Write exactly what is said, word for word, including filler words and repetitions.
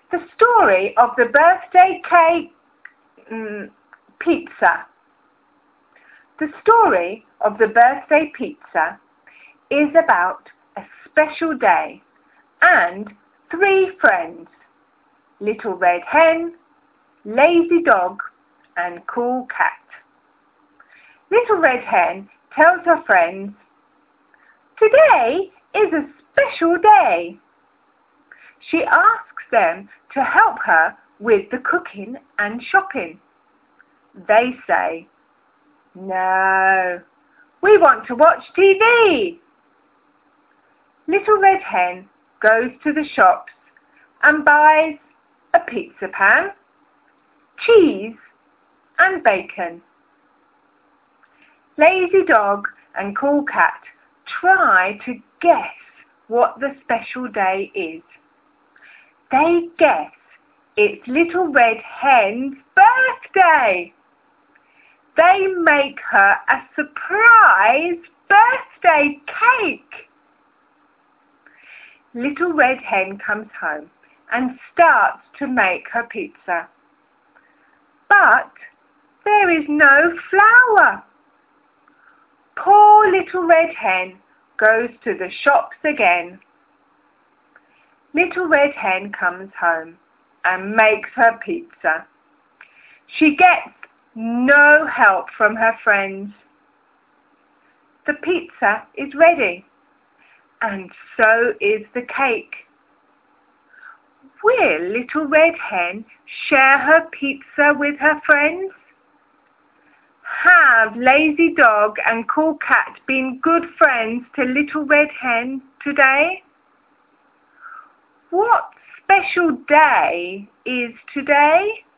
The story of the birthday cake mm, pizza. The story of the birthday pizza is about a special day and three friends, Little Red Hen, Lazy Dog and Cool Cat. Little Red Hen tells her friends, "Today is a special day." She asks them to help her with the cooking and shopping. They say, "No, we want to watch T V." Little Red Hen goes to the shops and buys a pizza pan, cheese and bacon. Lazy Dog and Cool Cat try to guess what the special day is. They guess it's Little Red Hen's birthday. They make her a surprise birthday cake. Little Red Hen comes home and starts to make her pizza. But there is no flour. Poor Little Red Hen goes to the shops again. Little Red Hen comes home and makes her pizza. She gets no help from her friends. The pizza is ready, and so is the cake. Will Little Red Hen share her pizza with her friends? Have Lazy Dog and Cool Cat been good friends to Little Red Hen today? What special day is today?